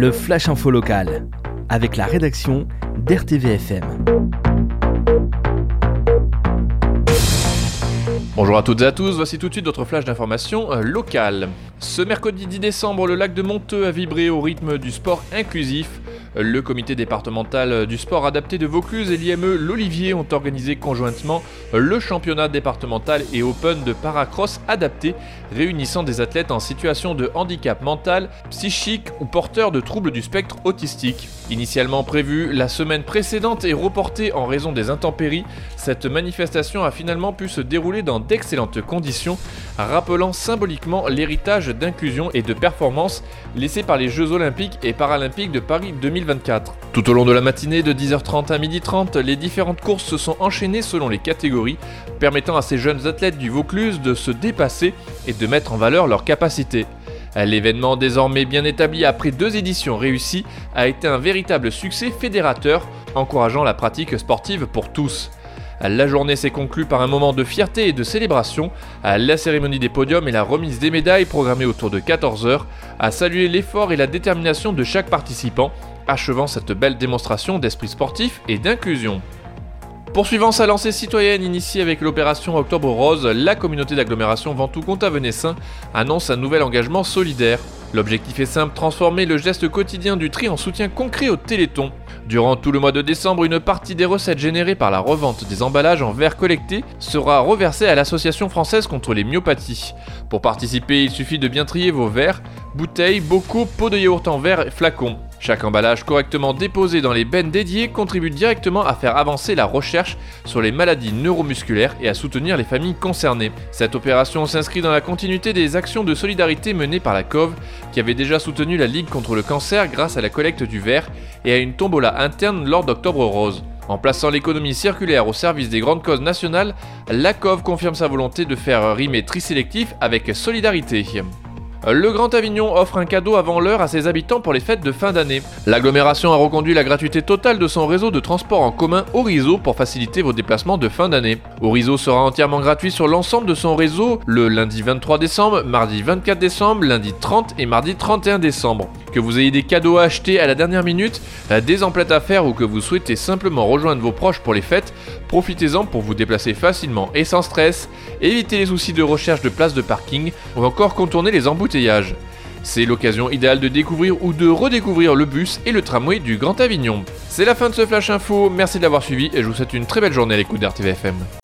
le Flash Info local, avec la rédaction d'RTVFM. Bonjour à toutes et à tous, voici tout de suite votre flash d'information locale. Ce mercredi 10 décembre, le lac de Monteux a vibré au rythme du sport inclusif. Le comité départemental du sport adapté de Vaucluse et l'IME L'Olivier ont organisé conjointement le championnat départemental et open de paracross adapté, réunissant des athlètes en situation de handicap mental, psychique ou porteurs de troubles du spectre autistique. Initialement prévue la semaine précédente et reportée en raison des intempéries, cette manifestation a finalement pu se dérouler dans d'excellentes conditions, rappelant symboliquement l'héritage d'inclusion et de performance laissé par les Jeux Olympiques et Paralympiques de Paris 2024. Tout au long de la matinée de 10h30 à 12h30, les différentes courses se sont enchaînées selon les catégories, permettant à ces jeunes athlètes du Vaucluse de se dépasser et de mettre en valeur leurs capacités. L'événement, désormais bien établi après 2 éditions réussies, a été un véritable succès fédérateur, encourageant la pratique sportive pour tous. La journée s'est conclue par un moment de fierté et de célébration. La cérémonie des podiums et la remise des médailles, programmée autour de 14h, a salué l'effort et la détermination de chaque participant, achevant cette belle démonstration d'esprit sportif et d'inclusion. Poursuivant sa lancée citoyenne initiée avec l'opération Octobre Rose, la communauté d'agglomération Ventoux-Contavenessin annonce un nouvel engagement solidaire. L'objectif est simple, transformer le geste quotidien du tri en soutien concret au Téléthon. Durant tout le mois de décembre, une partie des recettes générées par la revente des emballages en verre collectés sera reversée à l'Association française contre les myopathies. Pour participer, il suffit de bien trier vos verres, bouteilles, bocaux, pots de yaourt en verre et flacons. Chaque emballage correctement déposé dans les bennes dédiées contribue directement à faire avancer la recherche sur les maladies neuromusculaires et à soutenir les familles concernées. Cette opération s'inscrit dans la continuité des actions de solidarité menées par la COV, qui avait déjà soutenu la Ligue contre le cancer grâce à la collecte du verre et à une tombola interne lors d'Octobre Rose. En plaçant l'économie circulaire au service des grandes causes nationales, la COV confirme sa volonté de faire rimer tri sélectif avec solidarité. Le Grand Avignon offre un cadeau avant l'heure à ses habitants pour les fêtes de fin d'année. L'agglomération a reconduit la gratuité totale de son réseau de transport en commun Orizo pour faciliter vos déplacements de fin d'année. Orizo sera entièrement gratuit sur l'ensemble de son réseau le lundi 23 décembre, mardi 24 décembre, lundi 30 et mardi 31 décembre. Que vous ayez des cadeaux à acheter à la dernière minute, des emplettes à faire ou que vous souhaitez simplement rejoindre vos proches pour les fêtes, profitez-en pour vous déplacer facilement et sans stress, éviter les soucis de recherche de places de parking ou encore contourner les embouteillages. C'est l'occasion idéale de découvrir ou de redécouvrir le bus et le tramway du Grand Avignon. C'est la fin de ce Flash Info, merci de l'avoir suivi et je vous souhaite une très belle journée à l'écoute d'RTVFM.